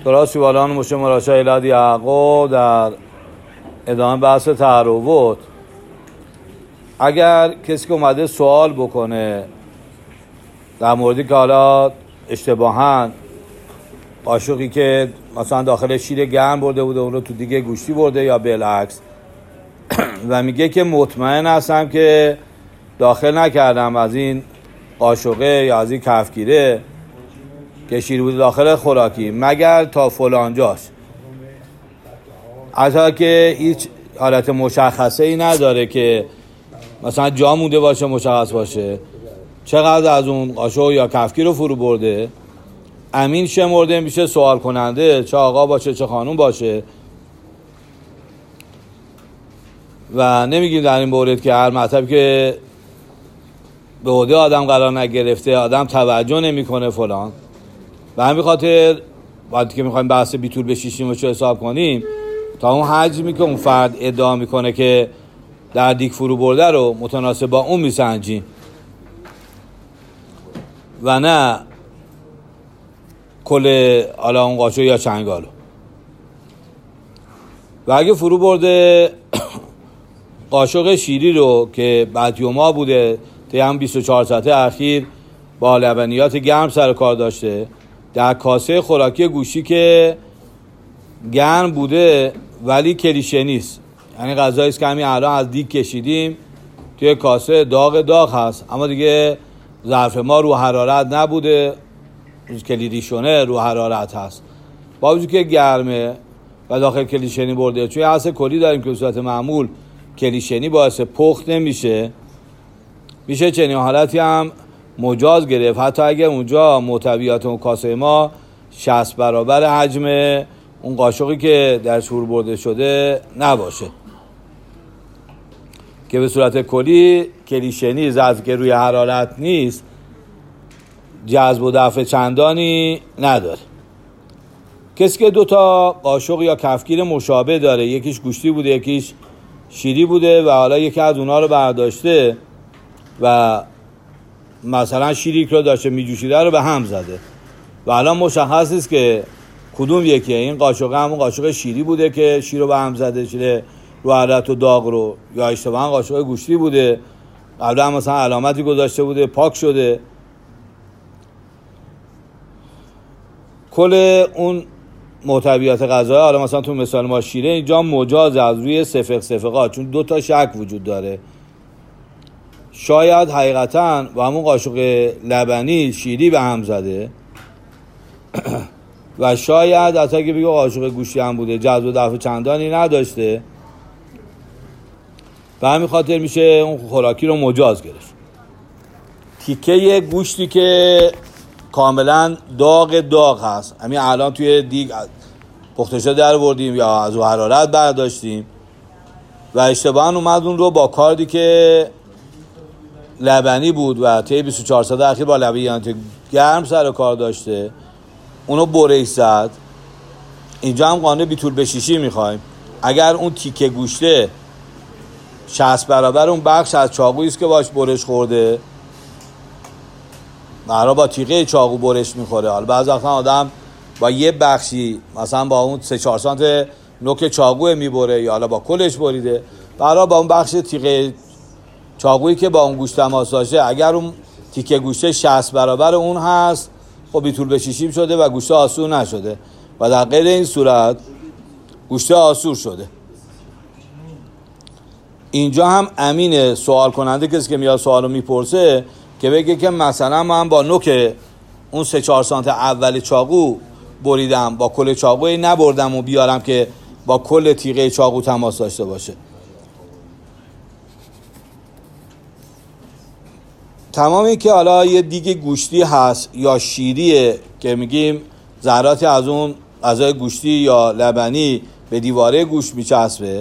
درست والان مشه مراشا ایلاد یعقوب در ادامه بحث تعرض. اگر کسی که اومده سوال بکنه در موردی که حالا اشتباهاً قاشقی که مثلا داخل شیر گرم برده بوده اون رو تو دیگه گوشتی برده یا بالعکس و میگه که مطمئن هستم که داخل نکردم از این قاشقه یا از این کفگیره که شیر بوده داخل خوراکی مگر تا فلانجاش، حتی که هیچ حالت مشخصه ای نداره که مثلا جا مونده باشه مشخص باشه چقدر از اون قاشق یا کفگیر رو فرو برده. امین شمرده میشه سوال کننده، چه آقا باشه چه خانوم باشه، و نمیگیم در این مورد که هر مطلب که به عهده آدم قرار نگرفته آدم توجه نمیکنه فلان. و همین خاطر وقتی که میخوایم بحث بیتول بشیشیم و چه حساب کنیم تا اون حجمی که اون فرد ادعا میکنه که در دیگ فرو برده رو متناسب با اون میسنجیم و نه کل حالا اون قاشق یا چنگالو. و اگه فرو برده قاشق شیری رو که بدیوما بوده طی هم 24 ساعت اخیر با لبنیات گرم سر کار داشته در کاسه خوراکی گوشتی که گرم بوده ولی کلیشه نیست، یعنی غذایی است که همین الان از دیگ کشیدیم توی کاسه داغ هست اما دیگه ظرف ما رو حرارت نبوده، کلیدیشونه رو حرارت هست با وجود که گرمه و داخل کلیشنی برده. چون اصل کلی داریم که به صورت معمول کلیشنی باعث پخت نمیشه، میشه چنین حالتی هم مجاز گرفت حتی اگه اونجا محتویات اون کاسه ما 60 برابر حجم اون قاشقی که در شور برده شده نباشه، که به صورت کلی کلیشنی زد که روی حرارت نیست جذب و دفع چندانی نداره. کسی که دوتا قاشق یا کفگیر مشابه داره، یکیش گوشتی بوده یکیش شیری بوده و حالا یکی از اونا رو برداشته و مثلا شیری که رو داشته میجوشیده رو به هم زده و حالا مشخص نیست که کدوم یکیه، این قاشق همون قاشق شیری بوده که شیر رو به هم زده شده رو حرارت و داغ رو، یا اشتباهاً قاشق گوشتی بوده قبلا مثلا علامتی گذاشته بوده پاک شده. کل اون محتویات غذایی حالا مثلا تو مثال ما شیره اینجا مجاز از روی صفقات، چون دو تا شک وجود داره، شاید حقیقتاً با همون قاشق لبنی شیری به هم زده و شاید حتی که بگه قاشق گوشتی هم بوده جذب و دفع چندانی نداشته و همین خاطر میشه اون خوراکی رو مجاز گرفت. تیکه گوشتی که کاملا داغ هست، همین الان توی دیگ پخته شده در بردیم یا از حرارت برداشتیم و اشتباهاً اومد اون رو با کاردی که لبنی بود و طی 24 ساعت اخیر با لبنیات گرم سر کار داشته اونو برش زد. اینجا هم قانون بیتول بشیشی میخوایم. اگر اون تیکه گوشته 60 برابر اون بخش از چاقویی است که باش برش خورده، مرا با تیغه چاقو برش میخوره، حالا بعضی وقتا آدم با یه بخشی مثلا با اون 3-4 سانت نوک چاقو میبره یا حالا با کلش بریده، برای با اون بخش تیغه چاقویی که با اون گوشت تماس داشته اگر اون تیکه گوشته 60 برابر اون هست خب بیتول بشیشیم شده و گوشت آسور نشده و در غیر این صورت گوشت آسور شده. اینجا هم امین سوال کننده کسی که میاد سوالو میپرسه که بگه که مثلا من با نوک اون 3-4 سانت اول چاقو بریدم با کل چاقوی نبردم و بیارم که با کل تیغه چاقو تماس داشته باشه. تمامی که حالا یه دیگه گوشتی هست یا شیریه که میگیم ذراتی از اون غذای گوشتی یا لبنی به دیواره گوشت میچسبه،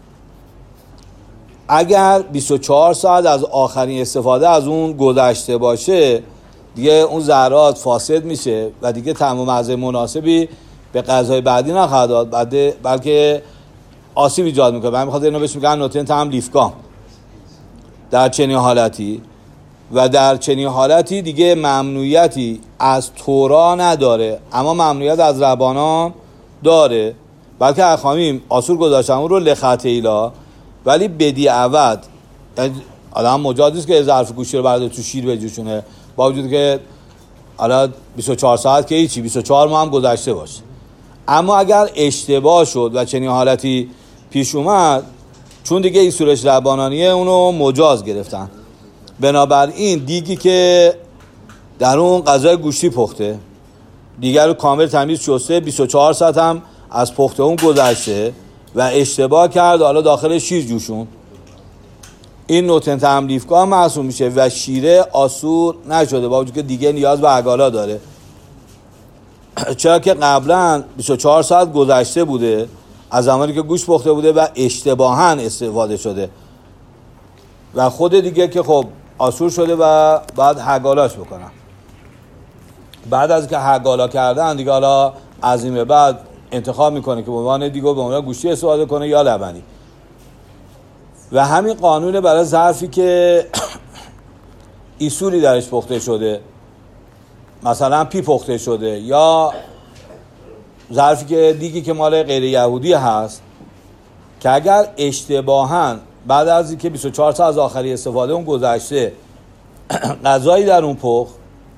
اگر 24 ساعت از آخرین استفاده از اون گذشته باشه دیگه اون ذرات فاسد میشه و دیگه طعم و مزه مناسبی به غذای بعدی نخواهد داد، بلکه آسیب ایجاد میکنه. من میخواد اینو بهش میگن نوترینت هم لیفگام. در چنین حالتی و در چنین حالتی دیگه ممنوعیتی از تورا نداره، اما ممنوعیت از ربانان داره. بلکه اخامیم آسور گذاشتن اون رو لخطیلا، ولی بدی عوض آدم مجاز نیست که ظرف گوشتی رو برده تو شیر بجوشونه، با وجود که حالا 24 ساعت که هیچی، 24 ماه هم گذشته باشه. اما اگر اشتباه شد و چنین حالتی پیش اومد، چون دیگه این سورش ربانانیه اونو مجاز گرفتن. بنابراین دیگی که در اون غذای گوشتی پخته، دیگر رو کامل تمیز شسته، 24 ساعت هم از پخته اون گذشته و اشتباه کرد حالا داخل شیر جوشون، این نوتن تملیفگاه محسوب میشه و شیره آسور نشده، با وجود که دیگه نیاز به عگالا داره. چرا که قبلا 24 ساعت گذشته بوده از زمانی که گوشت پخته بوده و اشتباهاً استفاده شده و خود دیگه که خب آسور شده و بعد حگالاش بکنن. بعد از که حگالا کردن دیگه حالا از این به بعد انتخاب میکنه که به عنوان دیگه به عنوان گوشتی استفاده کنه یا لبنی. و همین قانون برای ظرفی که ایسوری درش پخته شده، مثلا پی پخته شده، یا ظرفی که دیگی که مال غیر یهودی هست، که اگر اشتباهاً بعد از اینکه 24 ساعت از آخری استفاده اون گذشته غذایی در اون پخت،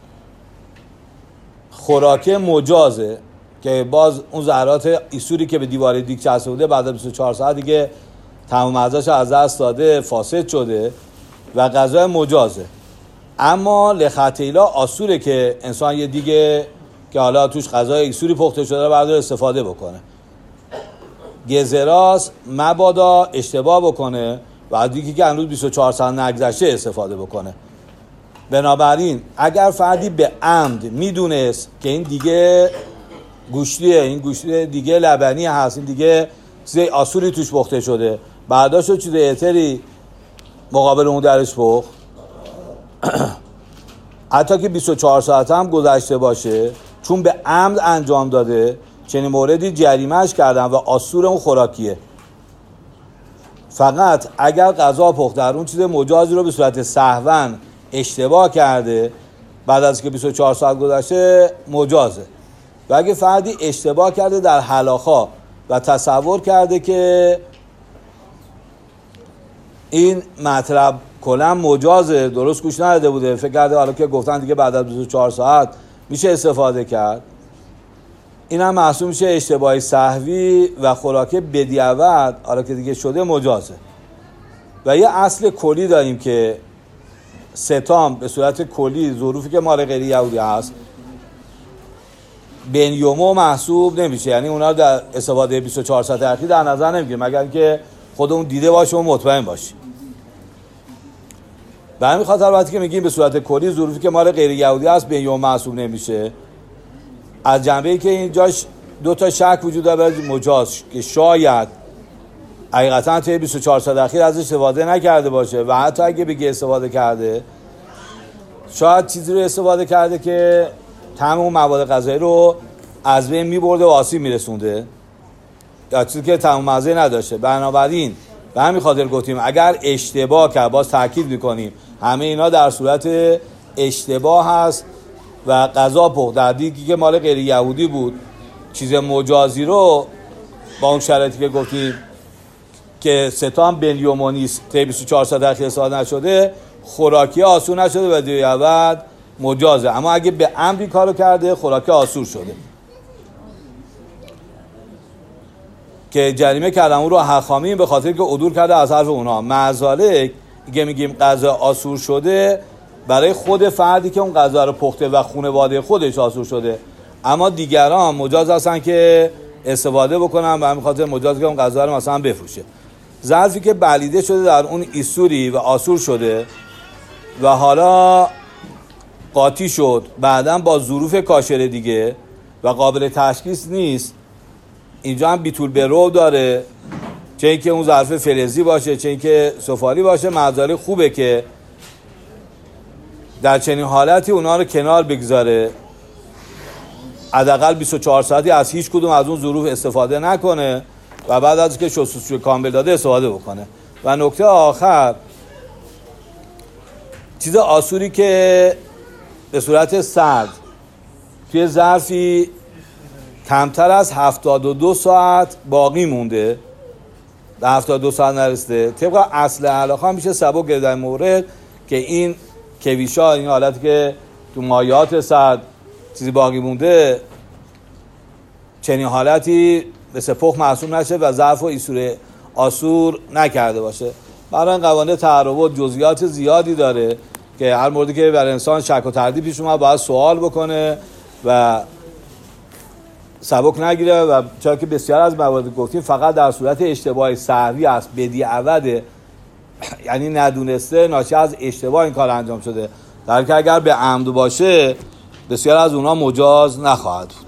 خوراکه مجازه که باز اون ذرات ایسوری که به دیوار دیگ چسبیده بوده بعد از 24 ساعت دیگه تمام ارزش از دست داده، فاسد شده و غذای مجازه. اما لخطیلا آسوره که انسان یه دیگه که حالا توش غذای ایسوری پخته شده رو برداره استفاده بکنه. گزراس مبادا اشتباه بکنه و از دیگه که هنوز 24 ساعت نگذشته استفاده بکنه. بنابراین اگر فردی به عمد میدونست که این دیگه گوشتیه، این گوشتی دیگه لبنی هست، این دیگه چیز آسوری توش پخته شده، برداشت چیز اتری مقابل اون درش پخت، حتی که 24 ساعت هم گذشته باشه، چون به عمد انجام داده، چنین موردی جریمهش کردن و آسور اون خوراکیه. فقط اگر غذا پخت در اون چیز مجازی رو به صورت سهوا اشتباه کرده بعد از که 24 ساعت گذشته مجازه. و اگه فردی اشتباه کرده در حلاخا و تصور کرده که این مطلب کلا مجازه، درست گوش نداده بوده، فکر کرده حالا که گفتن دیگه بعد از 24 ساعت میشه استفاده کرد، این هم محسوب میشه اشتباهی سهوی و خوراکه بدیعوت، حالا که دیگه شده مجازه. و یه اصل کلی داریم که ستام به صورت کلی ظروفی که مال غیر یهودی هست بین یومو محسوب نمیشه، یعنی اونا در استفاده 24 ساعت اخیر در نظر نمیگیره مگر اینکه خودمون دیده باشه و مطمئن باشیم. به همین خاطر وقتی که میگیم به صورت کلی ظروفی که مال غیر یهودی هست بین یوم محسوب نمیشه، از جنبه‌ای که اینجاش دو تا شک وجود داره مجاز، که شاید حقیقتا توی 24 ساعت اخیر ازش استفاده نکرده باشه و حتی اگه بگه استفاده کرده، شاید چیزی رو استفاده کرده که تمام مواد غذایی رو از بین میبرده و آسیب میرسونده، یا چیزی که تمام مزه نداشته. بنابراین به همین خاطر گفتیم اگر اشتباه کرد، باز تاکید میکنیم همه اینا در صورت اشتباه هست و غذا پخت در دیگی که مال غیر یهودی بود، چیز مجازی رو با اون شرایطی که گفتیم که ستام بین یومو نیست، تا 24 ساعت اخیر استفاده نشده، خوراکی آسور نشده و دیگه مجازه. اما اگه به عمدی کارو کرده خوراکی آسور شده که جریمه کردن اون رو حخامین به خاطر که عدول کرده از حرف اونها. معذالک که میگیم غذا آسور شده برای خود فردی که اون غذا رو پخته و خانواده خودش آسور شده، اما دیگران مجاز هستن که استفاده بکنن و همین خاطر مجاز که اون غذا رو مثلا بفروشه. ظرفی که بلیده شده در اون ایسوری و آسور شده و حالا قاطی شد بعداً با ظروف کاشره دیگه و قابل تشخیص نیست، اینجا هم بیتول برو داره، چه اینکه اون ظرف فلزی باشه چه اینکه سفالی باشه. معذالی خوبه که در چنین حالتی اونا رو کنار بگذاره، حداقل 24 ساعتی از هیچ کدوم از اون ظروف استفاده نکنه و بعد از که شستشوی کامل داده استفاده بکنه. و نکته آخر، چیز آسوری که به صورت سرد توی ظرفی کمتر از 72 ساعت باقی مونده، به 72 ساعت نرسیده، طبق اصل علاقه میشه سبک گرفت در مورد که این کویشا، این حالتی که تو مایعات سرد چیزی باقی مونده، چنین حالتی به سپخ محسوب نشه و ظرف و ایسور آسور نکرده باشه. برای این قوانین تهرب جزئیات زیادی داره که هر موردی که برای انسان شک و تردید پیش اومد باید سوال بکنه و سبک نگیره، و چرا که بسیار از موارد گفتیم فقط در صورت اشتباه سهوی است، بدیعوده، یعنی ندونسته ناشی از اشتباه این کار انجام شده، در حالی که اگر به عمد باشه بسیار از اونها مجاز نخواهد.